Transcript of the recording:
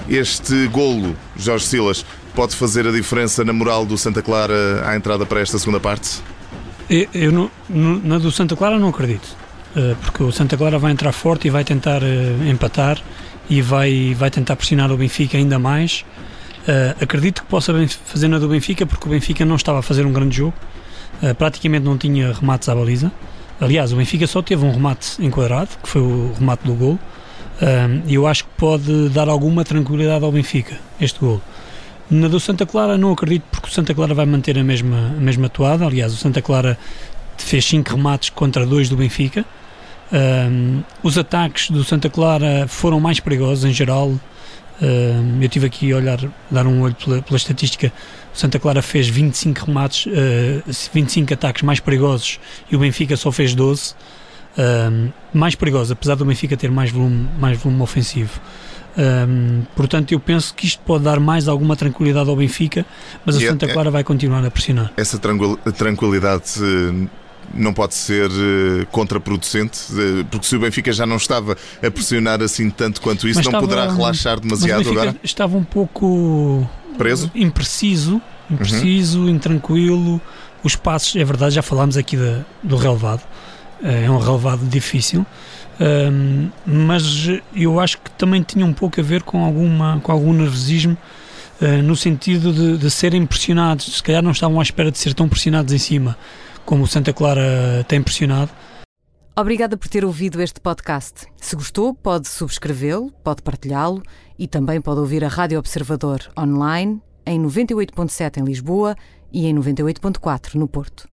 Este golo, Jorge Silas, pode fazer a diferença na moral do Santa Clara à entrada para esta segunda parte? Eu na do Santa Clara não acredito, porque o Santa Clara vai entrar forte e vai tentar empatar e vai tentar pressionar o Benfica ainda mais. Acredito que possa fazer na do Benfica, porque o Benfica não estava a fazer um grande jogo, praticamente não tinha remates à baliza. Aliás, o Benfica só teve um remate enquadrado, que foi o remate do golo, e eu acho que pode dar alguma tranquilidade ao Benfica, este golo. Na do Santa Clara não acredito, porque o Santa Clara vai manter a mesma toada. Aliás, o Santa Clara fez 5 remates contra 2 do Benfica. Os ataques do Santa Clara foram mais perigosos em geral. Eu estive aqui a olhar, dar um olho pela estatística. O Santa Clara fez 25 remates, 25 ataques mais perigosos, e o Benfica só fez 12 mais perigosos, apesar do Benfica ter mais volume ofensivo. Portanto, eu penso que isto pode dar mais alguma tranquilidade ao Benfica, mas o Santa Clara vai continuar a pressionar. Essa tranquilidade não pode ser contraproducente, porque se o Benfica já não estava a pressionar assim tanto quanto isso, não poderá relaxar demasiado agora? Estava um pouco preso? Impreciso, intranquilo. Os passos, é verdade, já falámos aqui do relevado, é um relevado difícil, mas eu acho que também tinha um pouco a ver com algum nervosismo, no sentido de serem pressionados. Se calhar não estavam à espera de ser tão pressionados em cima como o Santa Clara tem pressionado. Obrigada por ter ouvido este podcast. Se gostou, pode subscrevê-lo, pode partilhá-lo e também pode ouvir a Rádio Observador online em 98.7 em Lisboa e em 98.4 no Porto.